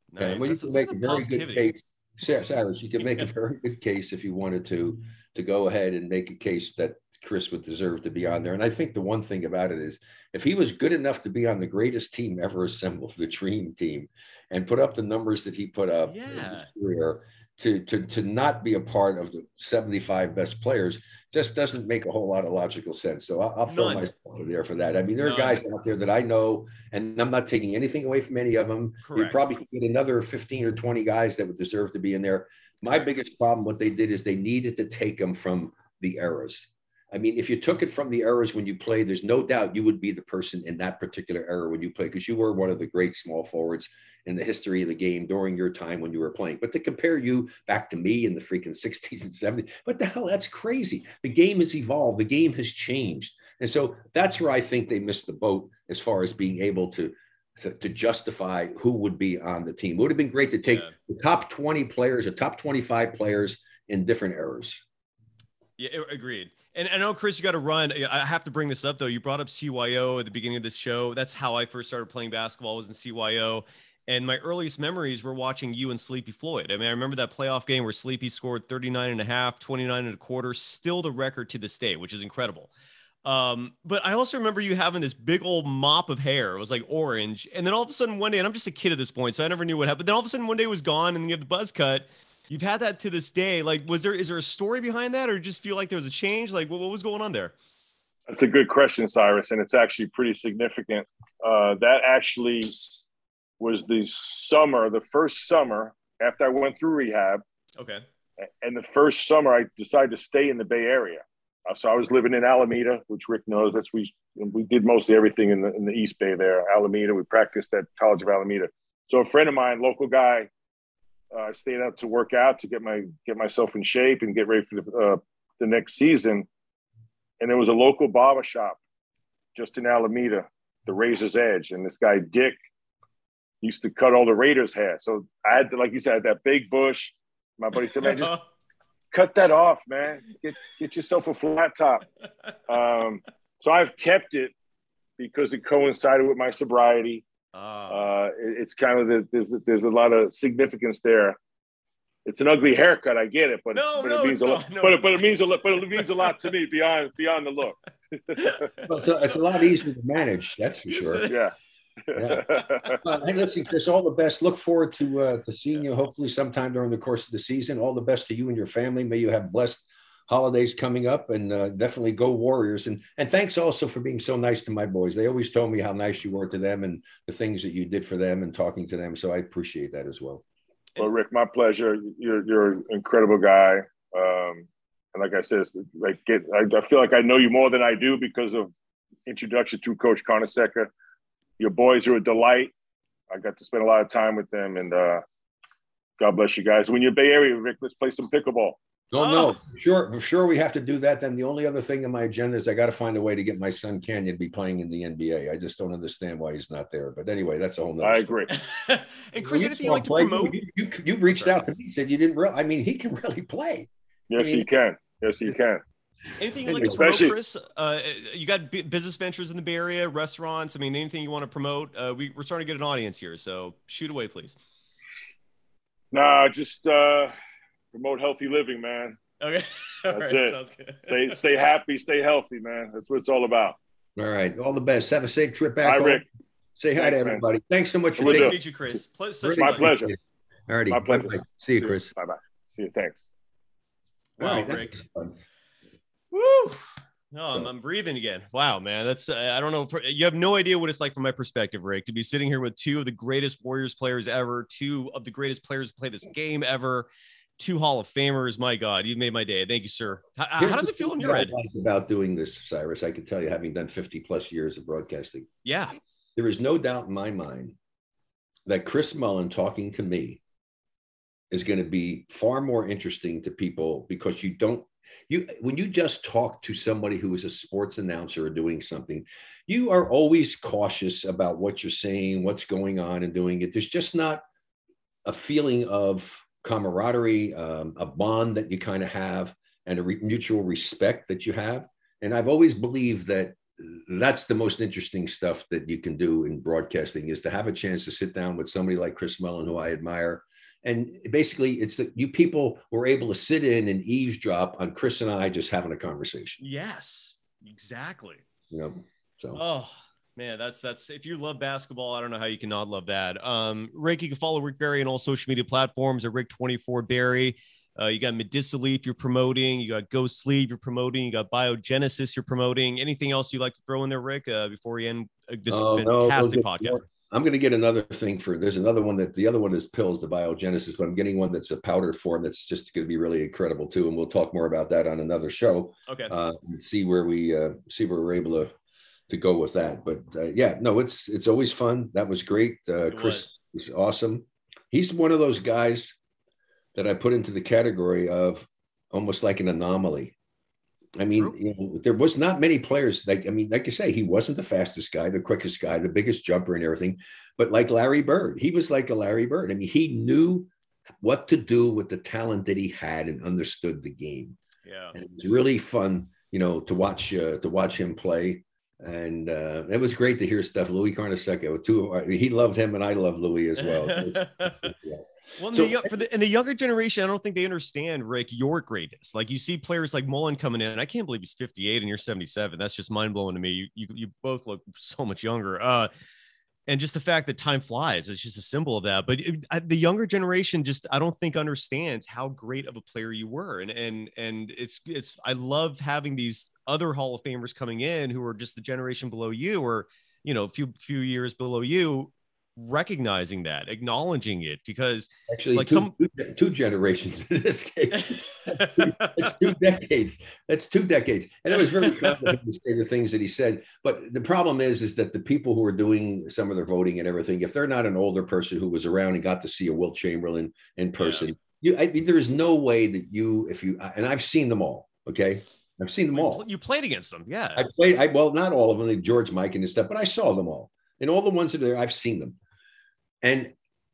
Nice. And well, you That's, can make a very positivity. good case. Cyrus, you can make a very good case if you wanted to, to go ahead and make a case that Chris would deserve to be on there. And I think the one thing about it is if he was good enough to be on the greatest team ever assembled, the dream team, and put up the numbers that he put up yeah. in his career, to, to, to not be a part of the seventy-five best players just doesn't make a whole lot of logical sense. So I'll, I'll throw myself there for that. I mean, there are None. guys out there that I know, and I'm not taking anything away from any of them. Correct. You probably could get another fifteen or twenty guys that would deserve to be in there. My biggest problem, what they did is they needed to take them from the eras. I mean, if you took it from the eras when you played, there's no doubt you would be the person in that particular era when you played, because you were one of the great small forwards in the history of the game during your time when you were playing. But to compare you back to me in the freaking sixties and seventies, what the hell? That's crazy. The game has evolved. The game has changed. And so that's where I think they missed the boat as far as being able to, to, to justify who would be on the team. It would have been great to take yeah. the top twenty players or top twenty-five players in different eras. Yeah, agreed. And I know, Chris, you got to run. I have to bring this up, though. You brought up C Y O at the beginning of this show. That's how I first started playing basketball, was in C Y O. And my earliest memories were watching you and Sleepy Floyd. I mean, I remember that playoff game where Sleepy scored thirty-nine and a half, twenty-nine and a quarter, still the record to this day, which is incredible. Um, but I also remember you having this big old mop of hair. It was like orange. And then all of a sudden one day, and I'm just a kid at this point, so I never knew what happened. But then all of a sudden one day it was gone, and then you have the buzz cut. You've had that to this day. Like, was there, is there a story behind that, or just feel like there was a change? Like, what, what was going on there? That's a good question, Cyrus. And it's actually pretty significant. Uh, that actually was the summer, the first summer after I went through rehab. Okay. And the first summer I decided to stay in the Bay Area. Uh, so I was living in Alameda, which Rick knows. That's we we did mostly everything in the in the East Bay there, Alameda. We practiced at College of Alameda. So a friend of mine, local guy, I uh, stayed out to work out to get my get myself in shape and get ready for the, uh, the next season. And there was a local barber shop just in Alameda, the Razor's Edge. And this guy, Dick, used to cut all the Raiders' hair. So I had to, like you said, that big bush. My buddy said, man, just cut that off, man. Get get yourself a flat top. Um, so I've kept it because it coincided with my sobriety. Uh, it, it's kind of the, there's there's a lot of significance there. It's an ugly haircut, I get it, but, no, but no, it means a lot. No. But, it, but it means a lot. But it means a lot to me beyond beyond the look. Well, it's, a, it's a lot easier to manage, that's for sure. Yeah. yeah. Uh, hey, listen, Chris, all the best. Look forward to uh, to seeing you hopefully sometime during the course of the season. All the best to you and your family. May you have blessed holidays coming up, and uh, definitely go Warriors. And and thanks also for being so nice to my boys. They always told me how nice you were to them and the things that you did for them and talking to them. So I appreciate that as well. Well, Rick, my pleasure. You're you're an incredible guy. Um, and like I said, it's like get, I, I feel like I know you more than I do because of introduction to Coach Carnesecca. Your boys are a delight. I got to spend a lot of time with them, and uh, God bless you guys. When you're Bay Area, Rick, let's play some pickleball. No, oh. no, sure, for sure we have to do that. Then the only other thing in my agenda is I got to find a way to get my son Canyon to be playing in the N B A. I just don't understand why he's not there. But anyway, that's a whole nother I story. agree. And Chris, anything you like to promote? You, you, you reached out to me, said you didn't realize. I mean, he can really play. Yes, I mean, he can. Yes, he can. Anything you like to promote, Chris? Uh, you got b- business ventures in the Bay Area, restaurants. I mean, anything you want to promote? Uh, we, we're starting to get an audience here, so shoot away, please. Nah, just uh, promote healthy living, man. Okay. All That's right. it. Sounds good. Stay, stay happy, stay healthy, man. That's what it's all about. All right. All the best. Have a safe trip back Hi, home. Rick. Say hi Thanks, to everybody. Man. Thanks so much for Good taking to meet you, Chris. Ple- such My a pleasure. All righty. My pleasure. Bye-bye. See you, Chris. Bye bye. See you. Thanks. Wow, All right, Rick. fun. Woo! No, I'm, I'm breathing again. Wow, man. That's, uh, I don't know. For, you have no idea what it's like from my perspective, Rick, to be sitting here with two of the greatest Warriors players ever, two of the greatest players to play this game ever, two Hall of Famers. My God, you've made my day. Thank you, sir. How, how does it feel in your head? Like about doing this, Cyrus, I can tell you, having done fifty plus years of broadcasting. Yeah. There is no doubt in my mind that Chris Mullin talking to me is going to be far more interesting to people because you don't, You, when you just talk to somebody who is a sports announcer or doing something, you are always cautious about what you're saying, what's going on and doing it. There's just not a feeling of camaraderie, um, a bond that you kind of have and a re- mutual respect that you have. And I've always believed that that's the most interesting stuff that you can do in broadcasting, is to have a chance to sit down with somebody like Chris Mullin, who I admire. And basically, it's that you people were able to sit in and eavesdrop on Chris and I just having a conversation. Yes, exactly. You know, so. Oh, man, that's, that's, if you love basketball, I don't know how you can not love that. Um, Rick, you can follow Rick Barry on all social media platforms at Rick twenty-four Barry. Uh, you got Medicileaf you're promoting. You got Go Sleeve you're promoting. You got Biogenesis you're promoting. Anything else you'd like to throw in there, Rick, uh, before we end this oh, fantastic no, podcast? I'm going to get another thing for, there's another one that the other one is pills, the Biogenesis, but I'm getting one that's a powder form that's just going to be really incredible too. And we'll talk more about that on another show. Okay. Uh, and see where we, uh, see where we're able to, to go with that. But uh, yeah, no, it's, it's always fun. That was great. Uh, Chris was. was awesome. He's one of those guys that I put into the category of almost like an anomaly. I mean, you know, there was not many players like, I mean, like I say, he wasn't the fastest guy, the quickest guy, the biggest jumper and everything, but like Larry Bird, he was like a Larry Bird. I mean, he knew what to do with the talent that he had and understood the game. Yeah. And it was really fun, you know, to watch, uh, to watch him play. And uh, it was great to hear stuff. Louis Carnesecca, too. He loved him and I love Louis as well. Yeah. Well, so, the, for the in the younger generation, I don't think they understand, Rick, your greatness. Like, you see players like Mullin coming in, and I can't believe he's fifty-eight and you're seventy-seven. That's just mind blowing to me. You, you you both look so much younger. Uh, and just the fact that time flies, it's just a symbol of that. But it, I, the younger generation just, I don't think understands how great of a player you were. And and and it's it's I love having these other Hall of Famers coming in who are just the generation below you, or you know, a few few years below you, recognizing that, acknowledging it, because actually like two, some two, two generations in this case. That's two, that's two decades. That's two decades. And it was very confident to say the things that he said. But the problem is, is that the people who are doing some of their voting and everything, if they're not an older person who was around and got to see a Wilt Chamberlain in person, yeah. you, I mean, there is no way that you, if you, and I've seen them all. Okay. I've seen them all. You played against them. Yeah. I played, I, well, not all of them, like George Mikan and stuff, but I saw them all. And all the ones that are there, I've seen them. And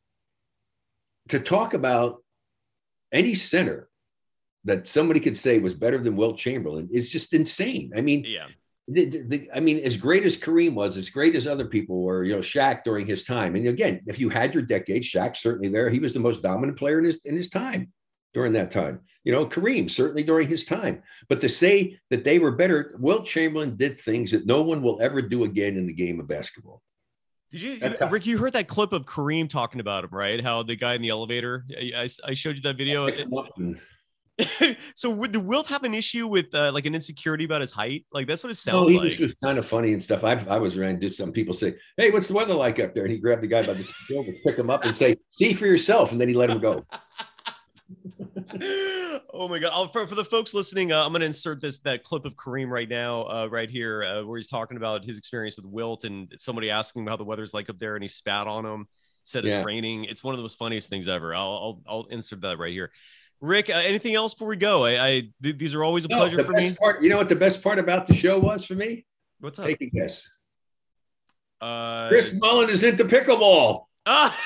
to talk about any center that somebody could say was better than Wilt Chamberlain is just insane. I mean, yeah. The, the, the, I mean, as great as Kareem was, as great as other people were, you know, Shaq during his time. And again, if you had your decade, Shaq certainly there. He was the most dominant player in his in his time during that time. You know, Kareem certainly during his time. But to say that they were better, Wilt Chamberlain did things that no one will ever do again in the game of basketball. Did you, you Rick, you heard that clip of Kareem talking about him, right? How the guy in the elevator, I, I showed you that video. So would the Wilt have an issue with uh, like an insecurity about his height? Like, that's what it sounds no, he like. Was just kind of funny and stuff. I've, I was around, did some people say, hey, what's the weather like up there? And he grabbed the guy by the shoulder, pick him up and say, see for yourself. And then he let him go. Oh my God. I'll, for, for the folks listening, uh, I'm going to insert this, that clip of Kareem right now, uh, right here, uh, where he's talking about his experience with Wilt and somebody asking him how the weather's like up there, and he spat on him, said it's yeah. raining. It's one of the most funniest things ever. I'll, I'll, I'll insert that right here. Rick, uh, anything else before we go? I, I th- these are always a no, pleasure for me. Part, you know what the best part about the show was for me? What's up? Take a guess. Uh, Chris Mullin is into pickleball. Ah!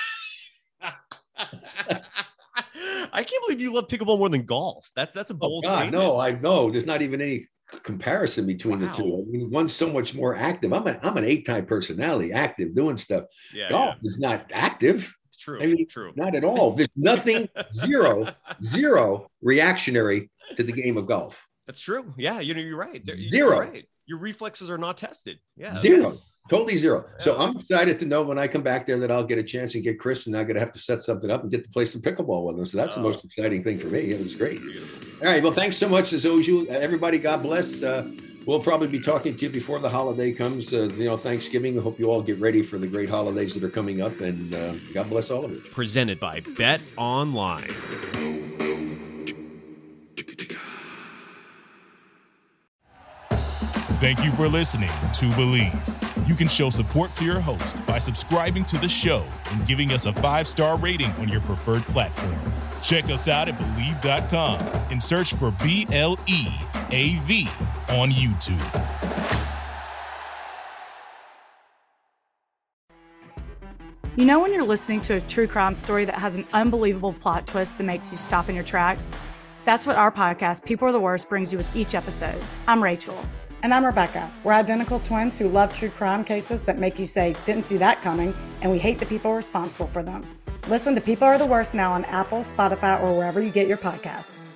I can't believe you love pickleball more than golf. That's that's a bold oh God, statement. No, I know. There's not even any comparison between wow. the two. I mean, one's so much more active. I'm a I'm an eight-time personality, active, doing stuff. Yeah, golf yeah. is not active. It's true. I mean, true. Not at all. There's nothing, zero, zero reactionary to the game of golf. That's true. Yeah, you know, you're right. You're zero. Right. Your reflexes are not tested. Yeah. Zero. Totally zero. So I'm excited to know when I come back there that I'll get a chance and get Chris, and I'm going to have to set something up and get to play some pickleball with him. So that's oh. the most exciting thing for me. It was great. All right. Well, thanks so much as always. You, everybody, God bless. Uh, we'll probably be talking to you before the holiday comes. Uh, you know, Thanksgiving. I hope you all get ready for the great holidays that are coming up, and uh, God bless all of you. Presented by Bet Online. Thank you for listening to Believe. You can show support to your host by subscribing to the show and giving us a five-star rating on your preferred platform. Check us out at Believe dot com and search for B L E A V on YouTube. You know when you're listening to a true crime story that has an unbelievable plot twist that makes you stop in your tracks? That's what our podcast, People Are the Worst, brings you with each episode. I'm Rachel. And I'm Rebecca. We're identical twins who love true crime cases that make you say, didn't see that coming, and we hate the people responsible for them. Listen to People Are the Worst now on Apple, Spotify, or wherever you get your podcasts.